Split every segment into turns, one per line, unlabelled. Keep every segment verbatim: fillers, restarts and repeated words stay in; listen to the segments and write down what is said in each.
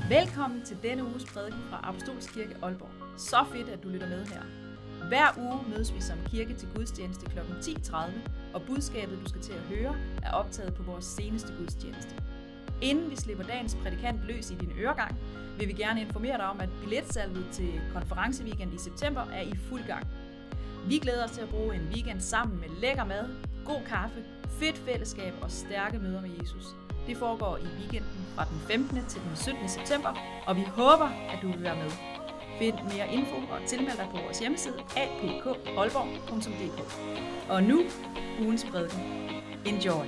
Velkommen til denne uges prædiken fra Apostolsk Kirke Aalborg. Så fedt, at du lytter med her. Hver uge mødes vi som kirke til gudstjeneste klokken ti tredive, og budskabet, du skal til at høre, er optaget på vores seneste gudstjeneste. Inden vi slipper dagens prædikant løs i din øregang, vil vi gerne informere dig om, at billetsalget til konferenceweekend i september er i fuld gang. Vi glæder os til at bruge en weekend sammen med lækker mad, god kaffe, fedt fællesskab og stærke møder med Jesus. Det foregår i weekenden fra den femtende til den syttende september, og vi håber, at du vil være med. Find mere info og tilmeld dig på vores hjemmeside a p k aalborg punktum d k. Og nu, ugens prædiken. Enjoy!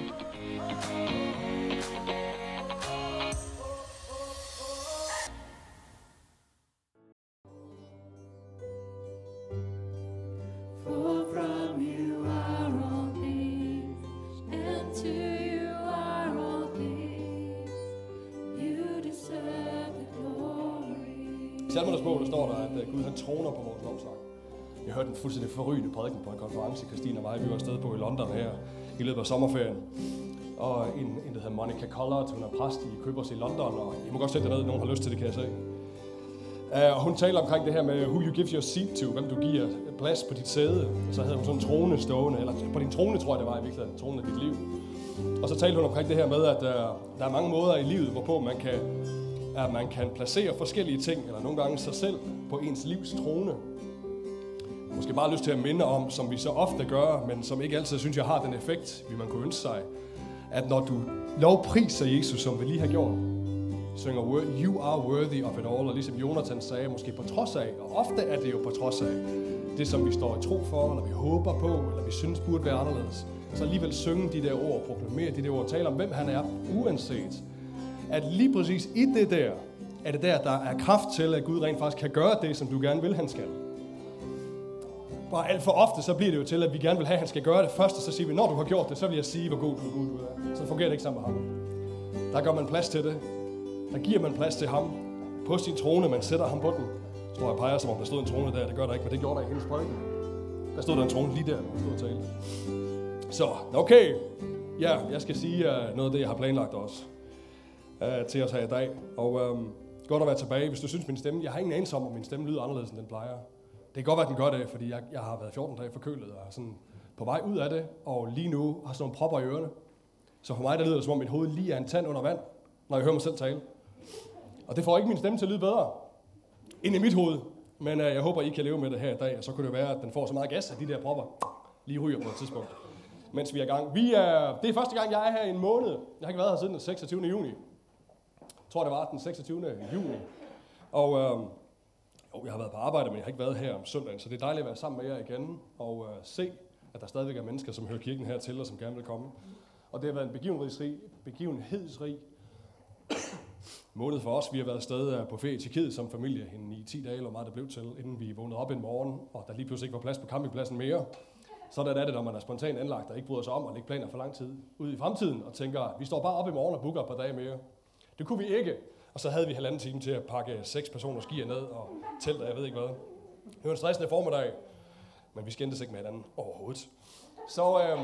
I Salmernes bog, der står der, at Gud han troner på vores lovsang. Jeg hørte en fuldstændig forrygende prædiken på en konference, Christine og mig, vi var afsted på i London her i løbet af sommerferien. Og en, en der hedder Monica Collard, hun er præst i Købers i London, og I må godt sætte derned, nogen har lyst til det, kan jeg se. Uh, og hun taler omkring det her med, who you give your seat to, hvem du giver plads på dit sæde. Og så havde hun sådan en trone stående, eller på din trone, tror jeg det var i virkeligheden, tronen af dit liv. Og så talte hun omkring det her med, at uh, der er mange måder i livet, hvorpå man kan at man kan placere forskellige ting, eller nogle gange sig selv, på ens livs trone. Måske bare lyst til at minde om, som vi så ofte gør, men som ikke altid synes jeg har den effekt, vi man kunne ønske sig, at når du lovpriser Jesus, som vi lige har gjort, synger you are worthy of it all, og ligesom Jonathan sagde, måske på trods af, og ofte er det jo på trods af, det som vi står i tro for, eller vi håber på, eller vi synes burde være anderledes, så alligevel synge de der ord, proklamere de der ord, tale om, hvem han er, uanset. At lige præcis i det der, er det der, der er kraft til, at Gud rent faktisk kan gøre det, som du gerne vil, han skal. Bare alt for ofte, så bliver det jo til, at vi gerne vil have, at han skal gøre det først, og så siger vi, når du har gjort det, så vil jeg sige, hvor god du er, Gud du er. Så fungerer det ikke sammen med ham. Der gør man plads til det. Der giver man plads til ham. På sin trone, man sætter ham på den. Så står jeg peger, som om der stod en trone der. Det gør der ikke, men det gjorde der i hendes prædiken. Der stod der en trone lige der, hvor stod og talte. Så, okay. Ja, jeg skal sige uh, noget af det, jeg har planlagt også. Uh, til os her i dag. Og um, godt at være tilbage. Hvis du synes, min stemme... Jeg har ingen anelse om, at min stemme lyder anderledes, end den plejer. Det kan godt være, at den gør det, fordi jeg, jeg har været fjorten dage forkølet og er sådan på vej ud af det. Og lige nu har sådan nogle propper i ørerne. Så for mig, der lyder det, som om mit hoved lige er en tand under vand, når jeg hører mig selv tale. Og det får ikke min stemme til at lyde bedre end i mit hoved. Men uh, jeg håber, I kan leve med det her i dag. Og så kunne det være, at den får så meget gas, at de der propper lige ryger på et tidspunkt, mens vi er i gang. Vi er, det er første gang, jeg er her i en måned. Jeg har ikke været her siden den seksogtyvende juni. Jeg tror, det var den seksogtyvende juni. Og øh, jo, jeg har været på arbejde, men jeg har ikke været her om søndagen, så det er dejligt at være sammen med jer igen og øh, se, at der stadigvæk er mennesker, som hører kirken her til og som gerne vil komme. Og det har været en begivenhedsrig, begivenhedsrig måned for os. Vi har været afsted på ferie i Tjekkiet som familie i ti dage, eller meget det blev til, inden vi vågnede op en morgen, og der lige pludselig ikke var plads på campingpladsen mere. Sådan er det, når man er spontant anlagt og ikke bryder sig om og lægge planer for lang tid ud i fremtiden og tænker, vi står bare op i morgen og booker et par dage mere. Det kunne vi ikke, og så havde vi halvanden time til at pakke seks personer skier ned og telt, og jeg ved ikke hvad. Det var en stressende formiddag, men vi skændtes ikke med hinanden overhovedet. Så, øhm,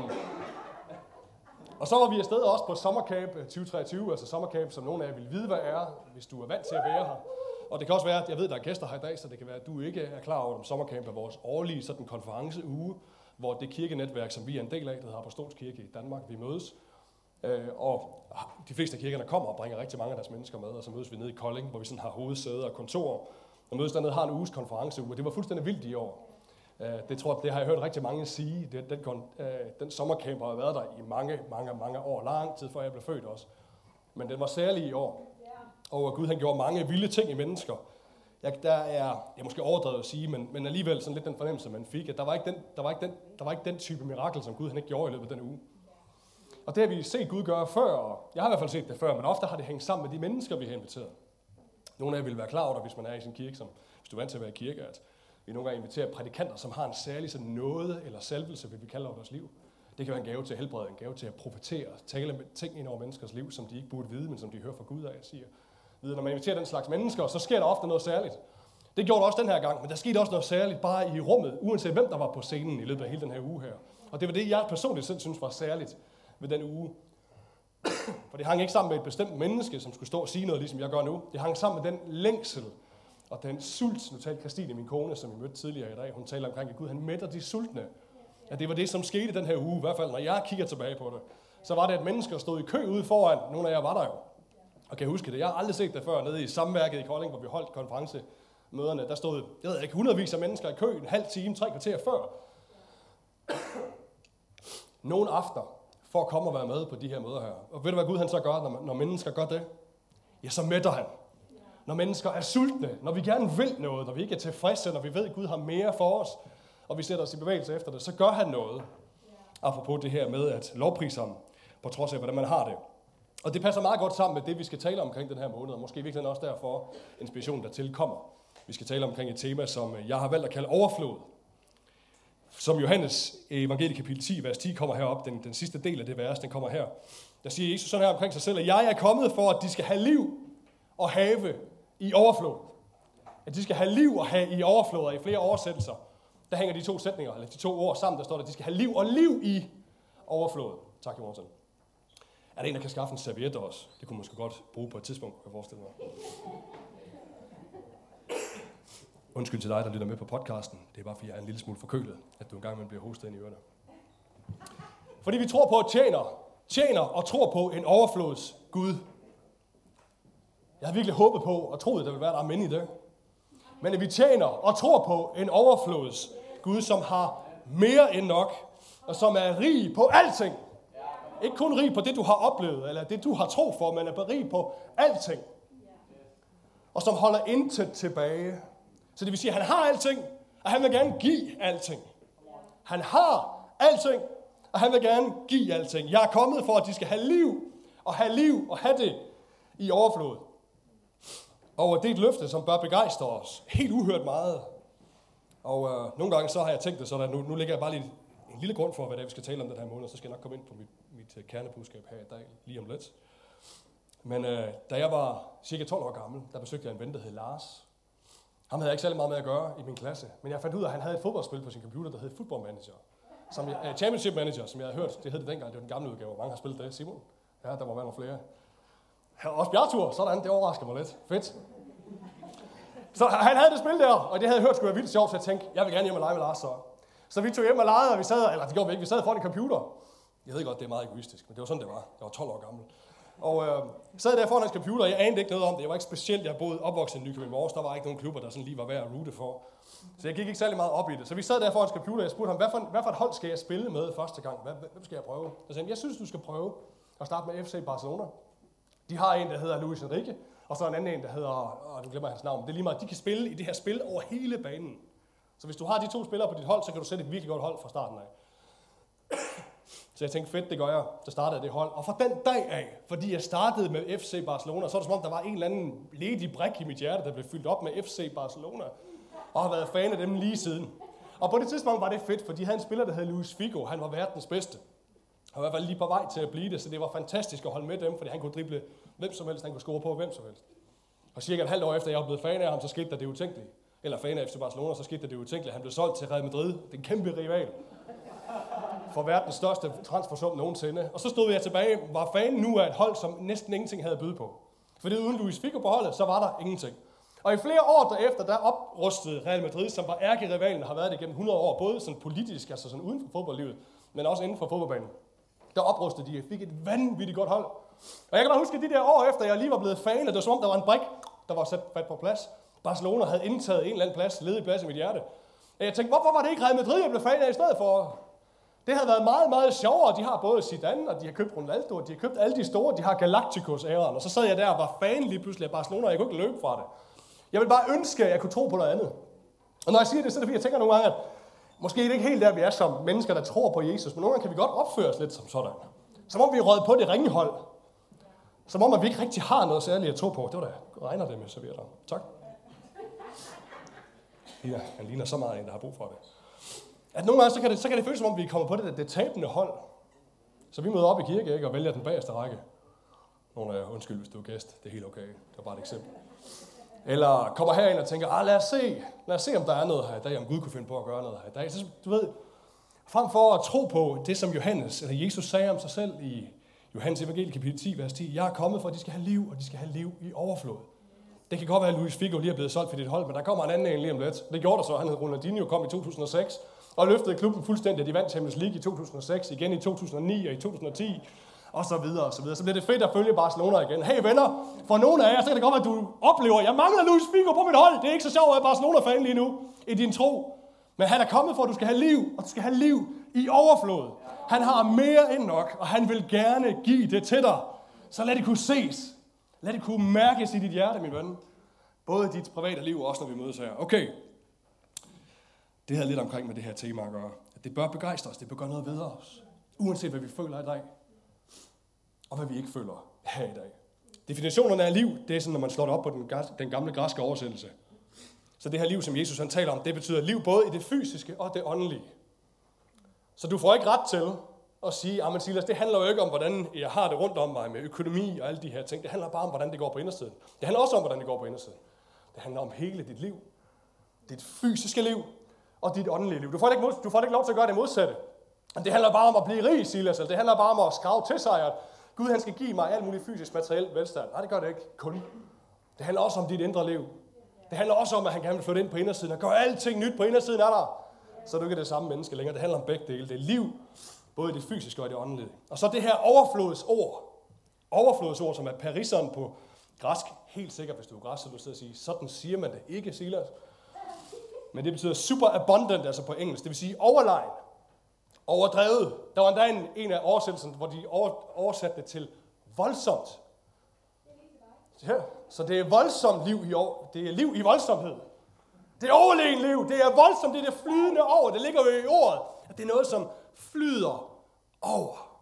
og så var vi afsted også på sommercamp tyve treogtyve, altså sommercamp, som nogle af jer vil vide, hvad er, hvis du er vant til at være her. Og det kan også være, at jeg ved, at der er gæster her i dag, så det kan være, at du ikke er klar over, at sommercamp er vores årlige sådan konferenceuge, hvor det kirkenetværk, som vi er en del af, der hedder Apostolsk Kirke i Danmark, vi mødes. Øh, og de fleste af kirkerne kommer og bringer rigtig mange af deres mennesker med, og så mødes vi nede i Kolding, hvor vi sådan har hovedsæde og kontor, og mødes dernede har en uges konferenceuge, og det var fuldstændig vildt i år. Øh, det, tror jeg, det har jeg hørt rigtig mange sige. Det, den, øh, den sommercamp har været der i mange, mange, mange år, lang tid før jeg blev født også. Men den var særlig i år, og Gud han gjorde mange vilde ting i mennesker. Jeg, der er, jeg måske overdrevet at sige, men, men alligevel sådan lidt den fornemmelse, man fik, at der var ikke den, der var ikke den, der var ikke den type mirakel, som Gud han ikke gjorde i løbet af den uge. Og det har vi set Gud gøre før, og jeg har i hvert fald set det før, men ofte har det hængt sammen med de mennesker, vi har inviteret. Nogle af jer vil være klar over det, hvis man er i sin kirke, som, hvis du er vant til at være i kirke, at vi nogle gange inviterer prædikanter, som har en særlig sådan noget eller salvelse, vil vi kalde over deres liv. Det kan være en gave til at helbrede, en gave til at profetere, tale med ting ind over menneskers liv, som de ikke burde vide, men som de hører fra Gud af, siger. Når man inviterer den slags mennesker, så sker der ofte noget særligt. Det gjorde det også den her gang, men der skete også noget særligt bare i rummet, uanset hvem der var på scenen i løbet af hele den her uge her. Og det var det, jeg personligt selv synes var særligt ved den uge. For det hang ikke sammen med et bestemt menneske, som skulle stå og sige noget, ligesom jeg gør nu. Det hang sammen med den længsel og den sult. Nu talte Christine, min kone, som vi mødte tidligere i dag, hun taler omkring, at Gud han mætter de sultne. At det var det, som skete den her uge, i hvert fald når jeg kigger tilbage på det. Så var det, at mennesker stod i kø ude foran. Nogle af jer var der jo. Og kan jeg huske det? Jeg har aldrig set det før nede i Samværket i Kolding, hvor vi holdt konferencemøderne. Der stod, jeg ved ikke, hundredvis af mennesker i kø en halv time, tre kvarter før. Nogle aftener for at komme og være med på de her møder her. Og ved du, hvad Gud han så gør, når, når mennesker gør det? Ja, så mætter han. Når mennesker er sultne, når vi gerne vil noget, når vi ikke er tilfredse, når vi ved, at Gud har mere for os, og vi sætter os i bevægelse efter det, så gør han noget. Apropos det her med at lovprise ham, på trods af, hvordan man har det. Og det passer meget godt sammen med det, vi skal tale omkring den her måned, og måske virkelig også derfor inspirationen, der tilkommer. Vi skal tale omkring et tema, som jeg har valgt at kalde overflod. Som Johannes evangeliet kapitel ti, vers ti kommer herop, den, den sidste del af det vers, den kommer her. Der siger Jesus sådan her omkring sig selv, at jeg er kommet for, at de skal have liv og have i overflod. At de skal have liv og have i overflod, og i flere oversættelser, der hænger de to sætninger, eller de to ord sammen, der står der, at de skal have liv og liv i overflod. Tak, Johansen. Er der en, der kan skaffe en serviet også? Det kunne man måske godt bruge på et tidspunkt, kan jeg forestille mig. Undskyld til dig, der lytter med på podcasten. Det er bare, fordi jeg er en lille smule forkølet, at du engang bliver hostet ind i ørerne. Fordi vi tror på at tjener, tjener og tror på en overflods Gud. Jeg har virkelig håbet på og troet, at der vil være der amen i det. Men at vi tjener og tror på en overflods Gud, som har mere end nok, og som er rig på alting. Ikke kun rig på det, du har oplevet, eller det, du har tro for, men er rig på alting. Og som holder intet tilbage. Så det vil sige, at han har alting, og han vil gerne give alting. Han har alting, og han vil gerne give alting. Jeg er kommet for, at de skal have liv, og have liv, og have det i overflod. Og det er et løfte, som bør begejstre os helt uhørt meget. Og øh, nogle gange så har jeg tænkt det sådan, at nu, nu lægger jeg bare lige en lille grund for, hvad det er, vi skal tale om den her måned, så skal jeg nok komme ind på mit, mit uh, kernebudskab her i dag, lige om lidt. Men øh, da jeg var cirka tolv år gammel, der besøgte jeg en ven, der hed Lars. Ham havde jeg ikke særlig meget med at gøre i min klasse, men jeg fandt ud af, at han havde et fodboldspil på sin computer, der hed Football Manager. Som jeg, uh, Championship Manager, som jeg havde hørt, det hed det dengang, det var den gamle udgave, mange har spillet det. Simon? Ja, der må være nogle flere. Her også Bjartur, sådan, det overrasker mig lidt. Fedt. Så han havde det spil der, og det havde jeg hørt skulle være vildt sjovt, så jeg tænkte, jeg vil gerne hjem og lege med Lars så. Så vi tog hjem og legede, og vi sad, eller det gjorde vi ikke, vi sad foran en computer. Jeg ved godt, det er meget egoistisk, men det var sådan, det var. Jeg var tolv år gammel. Og øh, sad der foran hans computer, og jeg anede ikke noget om det. Jeg var ikke specielt, jeg boede opvokset i Nykøbing Mors, der var ikke nogen klubber, der sådan lige var værd at rute for. Så jeg gik ikke særlig meget op i det. Så vi sad der foran hans computer, og jeg spurgte ham, hvad for, hvad for et hold skal jeg spille med første gang? Hvad, hvem skal jeg prøve? Så sagde han, jeg synes, du skal prøve at starte med F C Barcelona. De har en, der hedder Luis Enrique, og så en anden en, der hedder, åh, nu glemmer jeg hans navn, men det er lige meget, de kan spille i det her spil over hele banen. Så hvis du har de to spillere på dit hold, så kan du sætte et virkelig godt hold fra starten af. Så jeg tænkte, fedt, det gør jeg. Så startede jeg det hold. Og fra den dag af, fordi jeg startede med F C Barcelona, så er det som om, der var en eller anden ledig brik i mit hjerte, der blev fyldt op med F C Barcelona. Og har været fan af dem lige siden. Og på det tidspunkt var det fedt, for de havde en spiller, der hed Luis Figo. Han var verdens bedste. Han var i hvert fald lige på vej til at blive det, så det var fantastisk at holde med dem, fordi han kunne drible hvem som helst, han kunne score på hvem som helst. Og cirka et halvt år efter, jeg var blevet fan af ham, så skete der det utænkelige. Eller fan af F C Barcelona, så skete der det utænkelige. Han blev solgt til Real Madrid, den kæmpe rival. For verdens største transfersum nogensinde. Og så stod jeg tilbage, var fan nu af et hold, som næsten ingenting havde at byde på. Fordi uden Luis Figo på holdet, så var der ingenting. Og i flere år derefter, der oprustede Real Madrid, som var ærkerivalen, har været det gennem hundrede år, både sådan politisk, altså sådan uden for fodboldlivet, men også inden for fodboldbanen. Der oprustede de, fik et vanvittigt godt hold. Og jeg kan bare huske, at de der år efter, jeg lige var blevet fan, at det var som om, der var en brik, der var sat fat på plads. Barcelona havde indtaget en eller anden plads, ledig plads i mit hjerte. Og jeg tænkte, hvorfor var det ikke Real Madrid, jeg blev fan af i stedet for? Det havde været meget, meget sjovere. De har både Zidane, og de har købt Ronaldo, og de har købt alle de store. De har Galacticos-æren. Og så sad jeg der og var fan lige pludselig af Barcelona, og jeg kunne ikke løbe fra det. Jeg ville bare ønske, at jeg kunne tro på noget andet. Og når jeg siger det, så er det fordi, jeg tænker nogle gange, at måske er det ikke helt der, vi er som mennesker, der tror på Jesus, men nogle gange kan vi godt opføre os lidt som sådan. Som om vi er røget på det ringehold. Som om, at vi ikke rigtig har noget særligt at tro på. Det var da, regner det med servietter. Tak. Ja, han ligner så meget en, der har brug for det. At nogle gange, så kan det, så kan det føles som om, vi kommer på det, det tabende hold. Så vi møder op i kirke, ikke, og vælger den bagerste række. Nogle af jer, undskyld, hvis du er gæst. Det er helt okay. Det var bare et eksempel. Eller kommer herind og tænker, ah, lad os se, lad os se, om der er noget her i dag, om Gud kunne finde på at gøre noget her i dag. Så, du ved, frem for at tro på det, som Johannes, eller Jesus sagde om sig selv i Johannes Evangeliet kapitel ti, vers ti. Jeg er kommet for, at de skal have liv, og de skal have liv i overflod. Det kan godt være, at Luis Figo lige er blevet solgt for dit hold, men der kommer en anden en lige om lidt. Det gjorde der så. Han hed Ronaldinho, kom i to tusind og seks og løftede klubben fuldstændig. De vandt Champions League i to tusind og seks, igen i to tusind og ni og i to tusind og ti, og så videre og så videre. Så bliver det fedt at følge Barcelona igen. Hey venner, for nogle af jer, så kan det godt være, at du oplever, at jeg mangler Luis Figo på mit hold. Det er ikke så sjovt at være Barcelona-fan lige nu i din tro. Men han er kommet for, at du skal have liv, og du skal have liv i overflod. Han har mere end nok, og han vil gerne give det til dig. Så lad det kunne ses. Lad det kunne mærkes i dit hjerte, min ven. Både i dit private liv, og også når vi mødes her. Okay. Det havde lidt omkring med det her tema at gøre. Det bør begejstre os, det bør gøre noget ved os. Uanset hvad vi føler i dag, og hvad vi ikke føler her i dag. Definitionerne af liv, det er sådan, når man slår det op på den, den gamle græske oversættelse. Så det her liv, som Jesus han taler om, det betyder liv både i det fysiske og det åndelige. Så du får ikke ret til at sige, at Silas, det handler jo ikke om, hvordan jeg har det rundt om mig med økonomi og alle de her ting. Det handler bare om, hvordan det går på indersiden. Det handler også om, hvordan det går på indersiden. Det handler om hele dit liv. Dit fysiske liv og dit åndelige liv. Du får ikke, du får ikke lov til at gøre det modsatte. Det handler bare om at blive rig, Silas. Det handler bare om at skrave til sig, at Gud han skal give mig alt muligt fysisk materielt velstand. Nej, det gør det ikke kun. Det handler også om dit indre liv. Det handler også om, at han gerne vil flytte ind på indersiden og gøre alting nyt på indersiden af dig. Så er du ikke det samme menneske længere. Det handler om begge dele. Det er liv, både det fysiske og det åndelige. Og så det her overflodsord. Overflodsord, som er parison på græsk. Helt sikkert, hvis du er græsk, så du sidder og siger, sådan siger man det ikke, Silas. Men det betyder super abundant, altså på engelsk. Det vil sige overlegen. Overdrevet. Der var endda en, en af oversættelserne, hvor de over, oversatte det til voldsomt. Ja, så det er voldsomt liv i år. Det er liv i voldsomhed. Det er overlegen liv. Det er voldsomt. Det er det flydende over. Det ligger jo i ordet. At det er noget, som flyder over.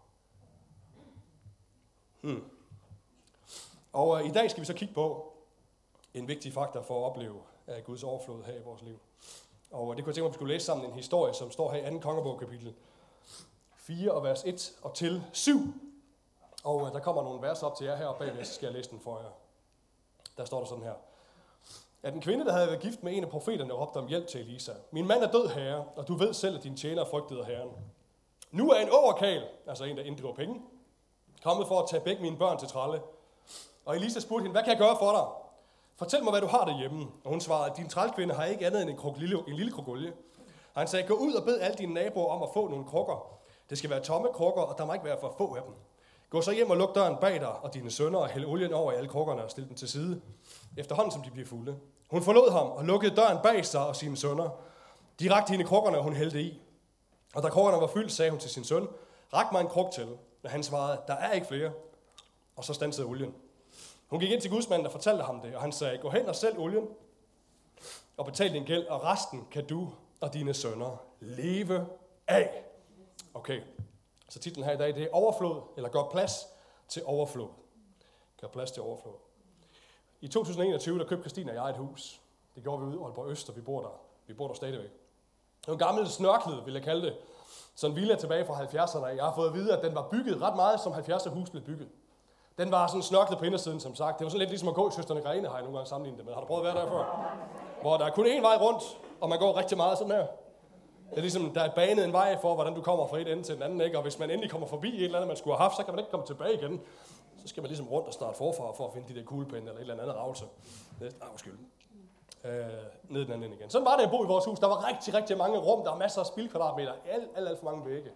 Hmm. Og uh, i dag skal vi så kigge på en vigtig faktor for at opleve uh, Guds overflod her i vores liv. Og uh, det kunne jeg tænke mig, at vi skulle læse sammen en historie, som står her i anden kongebog kapitel fire og vers et og til syv. Og uh, der kommer nogle vers op til jer heroppe bagved, så skal jeg læse den for jer. Der står der sådan her. At en kvinde, der havde været gift med en af profeterne, råbte om hjælp til Elisa. Min mand er død, herre, og du ved selv, at din tjener frygtede herren. Nu er en overkal, altså en, der inddriver penge, kommet for at tage begge mine børn til tralle. Og Elisa spurgte hende, hvad kan jeg gøre for dig? Fortæl mig, hvad du har derhjemme. Og hun svarede, at din trælkvinde har ikke andet end en, kruk, lille, en lille krukolje. Og han sagde, gå ud og bed alle dine naboer om at få nogle krukker. Det skal være tomme krukker, og der må ikke være for få af dem. Gå så hjem og luk døren bag dig og dine sønner og hælde olien over i alle krukkerne og stille dem til side, efterhånden som de bliver fulde. Hun forlod ham og lukkede døren bag sig og sine sønner. De rakte hende krukkerne, og hun hældte i. Og da krukkerne var fyldt, sagde hun til sin søn, rak mig en kruk til. Og han svarede, der er ikke flere. Og så standsede olien. Hun gik ind til gudsmanden og fortalte ham det, og han sagde, gå hen og sælg olien og betal din gæld, og resten kan du og dine sønner leve af. Okay, så titlen her i dag, det er overflod, eller gør plads til overflod. Gør plads til overflod. I to tusind og enogtyve, der købte Christine og jeg et hus. Det gjorde vi ude i Aalborg Øst, og vi bor der. Vi bor der stadigvæk. Det var en gammel snørklet, vil jeg kalde det. Sådan en villa tilbage fra halvfjerdserne. Jeg har fået at vide, at den var bygget ret meget, som halvfjerdser hus blev bygget. Den var sådan snørklet på indersiden, som sagt. Det var sådan lidt ligesom at gå i Søsterne Grene, har jeg nogle gange sammenlignet det med. Har du prøvet at være der før? Hvor der er kun én vej rundt, og man går rigtig meget sådan her. Det er ligesom, der er banet en vej for, hvordan du kommer fra et ende til den anden, ikke? Og hvis man endelig kommer forbi et eller andet, man skulle have haft, så kan man ikke komme tilbage igen. Så skal man ligesom rundt og starte forfra for at finde de der kuglepinde eller et eller andet ravelse. Ah, undskyld. Øh, ned den anden igen. Sådan var det at bo i vores hus. Der var rigtig, rigtig mange rum. Der var masser af spildkvadratmeter. Alt, alt, alt for mange vægge.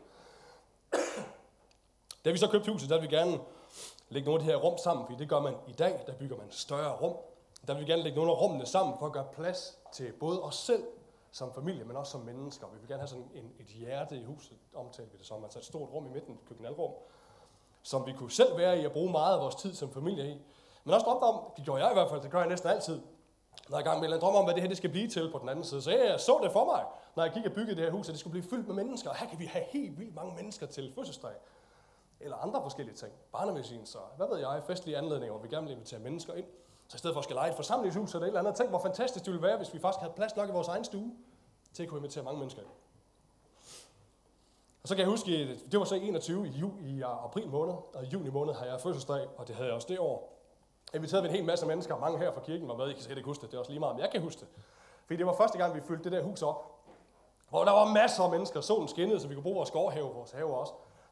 Da vi så købte huset, der vil vi gerne lægge nogle af de her rum sammen, fordi det gør man i dag. Der bygger man større rum. Der vil vi gerne lægge nogle af rummene sammen for at gøre plads til både os selv som familie, men også som mennesker. Vi vil gerne have sådan en, et hjerte i huset, omtalte vi det som. Altså et stort rum i midten, et køkkenalrum, som vi kunne selv være i at bruge meget af vores tid som familie i. Men også drømte om, det gjorde jeg i hvert fald, det gør jeg næsten altid, når jeg er i gang med en drøm om, hvad det her det skal blive til på den anden side. Så jeg så det for mig, når jeg gik og byggede det her hus, at det skulle blive fyldt med mennesker. Og her kan vi have helt vildt mange mennesker til fødselsdag. Eller andre forskellige ting. Barnemedicin, så hvad ved jeg, festlige anledninger, hvor vi gerne vil invitere mennesker ind. Så i stedet for at skal lege et forsamlingshus eller et eller andet, tænk hvor fantastisk det ville være, hvis vi faktisk havde plads nok i vores egen stue, til at kunne invitere mange mennesker ind. Og så kan jeg huske, det var så enogtyve i, ju, i april måned, og i juni måned har jeg fødselsdag, og det havde jeg også det år. Jeg inviterede en hel masse mennesker, mange her fra kirken var med, I kan sikkert ikke huske det, det er også lige meget, men jeg kan huske det. Fordi det var første gang, vi fyldte det der hus op, hvor der var masser af mennesker, solen skinnede, så vi kunne bruge vores gårdhave, vores have også. Det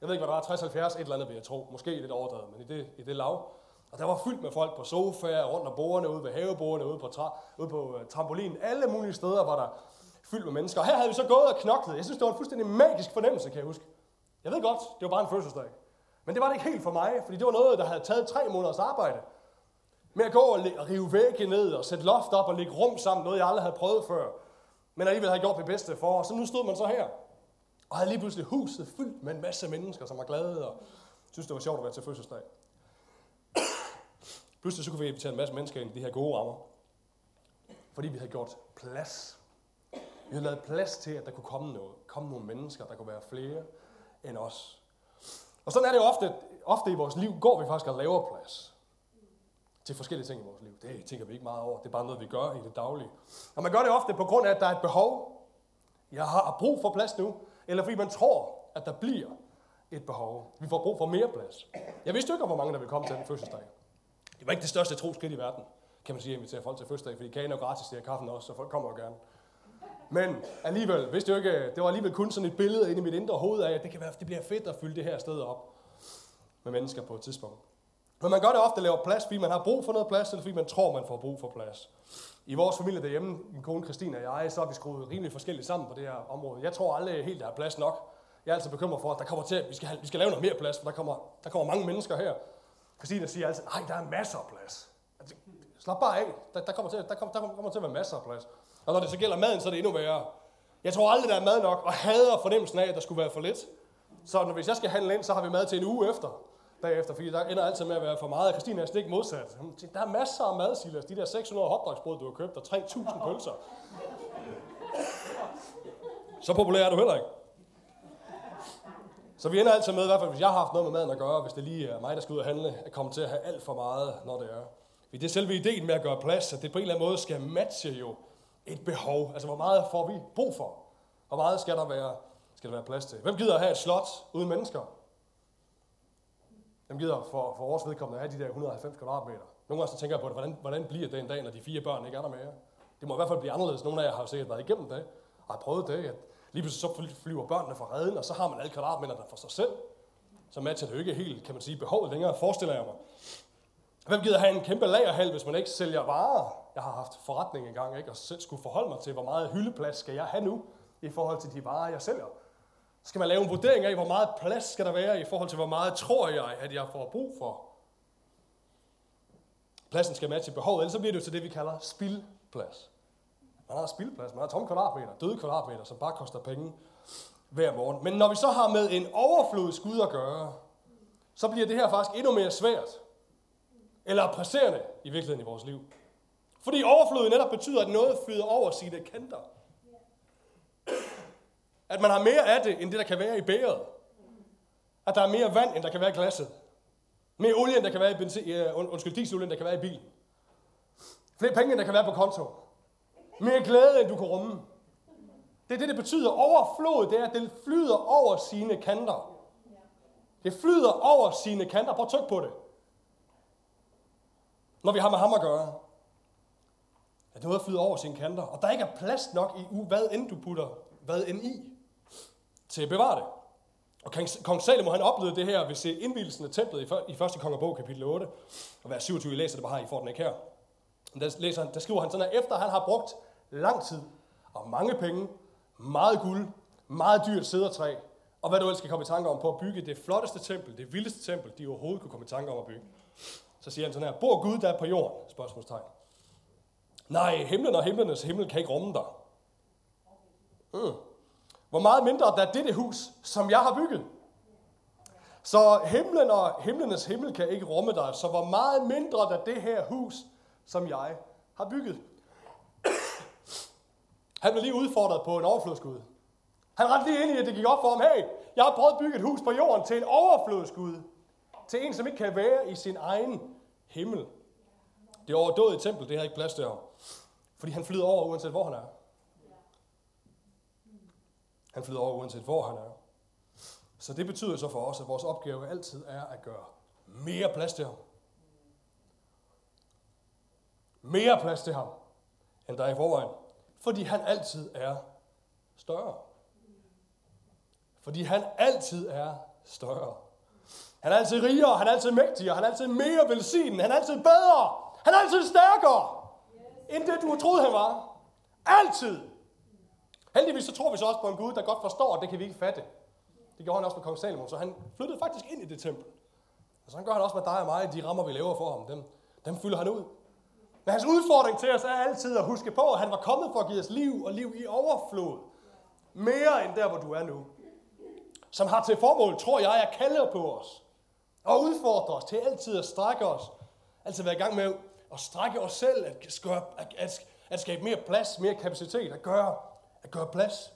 Jeg ved ikke, hvad der var, tres halvfjerds, et eller andet vil jeg tro. Måske lidt overdrevet, men i det, i det lav. Og der var fyldt med folk på sofaer, rundt om bordene, ude ved havebordene, ude på, tra- ude på uh, trampolinen. Alle mulige steder var der fyldt med mennesker. Og her havde vi så gået og knoklet. Jeg synes, det var en fuldstændig magisk fornemmelse, kan jeg huske. Jeg ved godt, det var bare en fødselsdag. Men det var det ikke helt for mig, fordi det var noget, der havde taget tre måneders arbejde. Med at gå og rive vægge ned og sætte loft op og lægge rum sammen, noget jeg aldrig havde prøvet før. Men alligevel havde jeg gjort det bedste for. Og så nu stod man så her. Og havde lige pludselig huset fyldt med en masse mennesker, som var glade og synes det var sjovt at være til fødselsdag. Pludselig så kunne vi invitere en masse mennesker ind i de her gode rammer. Fordi vi havde gjort plads. Vi havde lavet plads til, at der kunne komme noget. Komme nogle mennesker, der kunne være flere end os. Og sådan er det jo ofte, ofte i vores liv, går vi faktisk og laver plads til forskellige ting i vores liv. Det tænker vi ikke meget over. Det er bare noget, vi gør i det daglige. Og man gør det ofte på grund af, at der er et behov. Jeg har brug for plads nu. Eller fordi man tror, at der bliver et behov. Vi får brug for mere plads. Jeg vidste jo ikke, hvor mange der vil komme til den fødselsdag. Det var ikke det største troskridt i verden, kan man sige, at invitere folk til fødselsdag, fordi kagen er jo gratis, det er kaffen også, så folk kommer jo gerne. Men alligevel, vidste jeg ikke, det var alligevel kun sådan et billede inde i mit indre hoved af, at det, kan være, det bliver fedt at fylde det her sted op med mennesker på et tidspunkt. Men man gør det ofte at lave plads, fordi man har brug for noget plads, eller fordi man tror, man får brug for plads. I vores familie derhjemme, min kone Christine og jeg, så har vi skruet rimelig forskelligt sammen på det her område. Jeg tror aldrig helt, der er plads nok. Jeg er altid bekymret for, at der kommer til, at vi skal, have, vi skal lave noget mere plads, for der kommer, der kommer mange mennesker her. Christine siger altid, nej, der er masser af plads. Altså, slap bare af. Der, der, kommer til, der, kommer, der kommer til at være masser af plads. Og når det så gælder maden, så er det endnu værre. Jeg tror aldrig, der er mad nok, og hader fornemmelsen af, at der skulle være for lidt. Så når, hvis jeg skal handle ind, så har vi mad til en uge efter. Bagefter, fordi der ender altid med at være for meget. Christine er stik modsat. Der er masser af mad, Silas. De der seks hundrede hotdogsbrød, du har købt, og tre tusind pølser. Så populær er du heller ikke. Så vi ender altid med, i hvert fald hvis jeg har haft noget med maden at gøre, hvis det lige er mig, der skal ud og handle, at komme til at have alt for meget, når det er. Det er selve ideen med at gøre plads, at det på en eller anden måde skal matche jo et behov. Altså hvor meget får vi brug for? Hvor meget skal der være, skal der være plads til? Hvem gider at have et slot uden mennesker? Hvem gider for, for vores vedkommende at have de der et hundrede og halvfems kvadratmeter? Nogle af os tænker på det, hvordan, hvordan bliver det en dag, når de fire børn ikke er der mere? Det må i hvert fald blive anderledes. Nogle af jer har sikkert været igennem det, og har prøvet det, at lige pludselig så flyver børnene fra redden, og så har man alle kvadratmeterne for sig selv. Så matcher det jo ikke helt, kan man sige, behovet længere, forestiller jeg mig. Hvem gider have en kæmpe lagerhal, hvis man ikke sælger varer? Jeg har haft forretning engang, ikke? Og selv skulle forholde mig til, hvor meget hyldeplads skal jeg have nu, i forhold til de varer, jeg sælger. Så skal man lave en vurdering af, hvor meget plads skal der være, i forhold til, hvor meget tror jeg, at jeg får brug for. Pladsen skal matche behovet, ellers så bliver det jo til det, vi kalder spildplads. Man har spildplads, man har tomme kvadratmeter, døde kvadratmeter, som bare koster penge hver morgen. Men når vi så har med en overflodsskud at gøre, så bliver det her faktisk endnu mere svært. Eller presserende i virkeligheden i vores liv. Fordi overflod netop betyder, at noget flyder over sine kanter. At man har mere af det, end det, der kan være i bægeret. At der er mere vand, end der kan være i glasset. Mere olie, end der kan være i benzin, uh, undskyld, dieselolie, end der kan være i bilen. Flere penge, end der kan være på konto. Mere glæde, end du kan rumme. Det er det, det betyder. Overflod, det er, at det flyder over sine kanter. Det flyder over sine kanter. Prøv at tryk på det. Når vi har med ham at gøre. At noget flyder over sine kanter. Og der ikke er plads nok i, hvad end du putter, hvad end i, til at bevare det. Og kong Salomo, han oplevede det her ved se indvielsen af templet i første kongebog, kapitel otte. Og vers syvogtyve, I læser det bare her, I får den ikke her. Der, læser han, der skriver han sådan, at efter han har brugt lang tid og mange penge, meget guld, meget dyrt cedertræ, og hvad du ellers skal komme i tanke om på at bygge det flotteste tempel, det vildeste tempel, de overhovedet kunne komme i tanke om at bygge. Så siger han sådan her, bor Gud der på jorden? Spørgsmålstegn. Nej, himlen og himlenes himmel kan ikke rumme dig. Mm. Hvor meget mindre der er dette hus, som jeg har bygget. Så himlen og himlenes himmel kan ikke rumme dig, så hvor meget mindre der er det her hus, som jeg har bygget. Han blev lige udfordret på en overflodsgud. Han rendte lige ind i, at det gik op for ham, hey, jeg har prøvet at bygge et hus på jorden til en overflodsgud. Til en, som ikke kan være i sin egen himmel. Det overdådige tempel, det har ikke plads til ham. Fordi han flyder over, uanset hvor han er. Han flyder over, uanset hvor han er. Så det betyder så for os, at vores opgave altid er at gøre mere plads til ham. Mere plads til ham, end der er i forvejen. Fordi han altid er større. Fordi han altid er større. Han er altid rigere, han er altid mægtigere, han er altid mere velsignet, han er altid bedre, han er altid stærkere, end det du troede han var. Altid. Heldigvis så tror vi så også på en Gud, der godt forstår, at det kan vi ikke fatte. Det gjorde han også med kong Salomon, så han flyttede faktisk ind i det tempel. Og så gør han også med dig og mig, de rammer vi laver for ham, dem, dem fylder han ud. Men hans udfordring til os er altid at huske på, at han var kommet for at give os liv og liv i overflod. Mere end der, hvor du er nu. Som har til formål, tror jeg, at kalde på os. Og udfordre os til altid at strække os. Altså være i gang med at strække os selv, at, skøre, at, at, at skabe mere plads, mere kapacitet, at gøre, at gøre plads.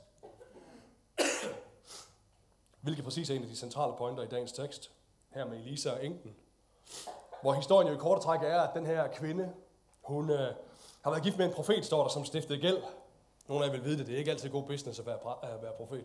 Hvilket præcis er en af de centrale pointer i dagens tekst. Her med Elisa og enken. Hvor historien jo i korte træk er, at den her kvinde, hun øh, har været gift med en profet, står der, som stiftede gæld. Nogle af jer vil vide det, det er ikke altid god business at være, at være profet.